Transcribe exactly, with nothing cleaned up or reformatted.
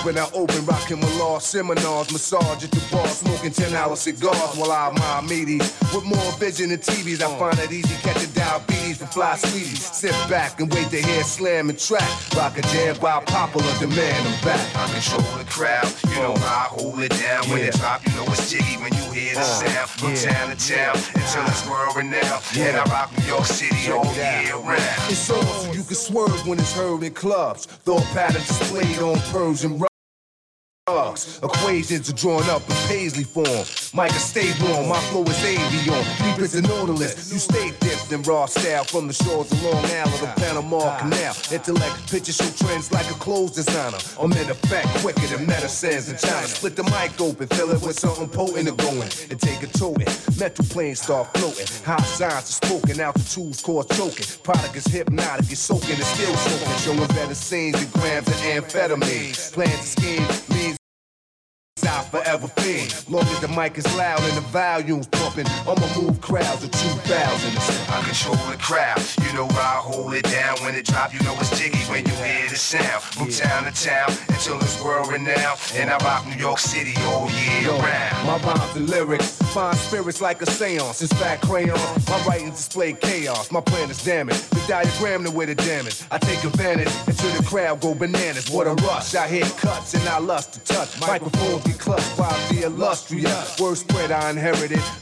when I open, rocking my law seminars, massage at the bar, smoking ten dollar cigars while I admire meaties. With more vision than T Vs, I find it easy catching diabetes for fly sweeties. Sit back and wait to hear slam and track. Rock a jam by popular demand, I'm back. I control the crowd, you know I hold it down. When Yeah. it drop, you know it's jiggy when you hear the Uh, sound. From yeah. town to town until it's world renowned. Yeah. And I rock New York City all year round. It's on so you can swerve when it's heard in clubs. Thought patterns displayed on Persian rugs. Equations are drawn up in Paisley form. Micah, stay warm, my flow is avion. Deep as the Nautilus, you stay dipped in raw style from the shores of Long Island to Panama Canal. Intellect, picture show trends like a clothes designer. I'm in effect quicker than medicines in China. Split the mic open, fill it with something potent and going, and take a toting. Metal planes start floating. High signs are spoken, altitudes cause choking. Product is hypnotic, it's soaking, it's still soaking. Showing better scenes than grams of amphetamine. Plans and schemes means I forever fiend. Long as the mic is loud and the volume's pumping, I'ma move crowds of two thousand. I control the crowd, you know I hold it down. When it drop, you know it's jiggy when you hear the sound. From Yeah. town to town until it's world renowned. And I rock New York City all year Yo, round. my rhymes and lyrics find spirits like a seance. It's fat crayon, my writings display chaos. My plan is damaged, the diagram the way the damage. I take advantage until the crowd go bananas. What a rush, I hit cuts and I lust to touch. Microphones get clutched by the illustrious. Word spread I inherited,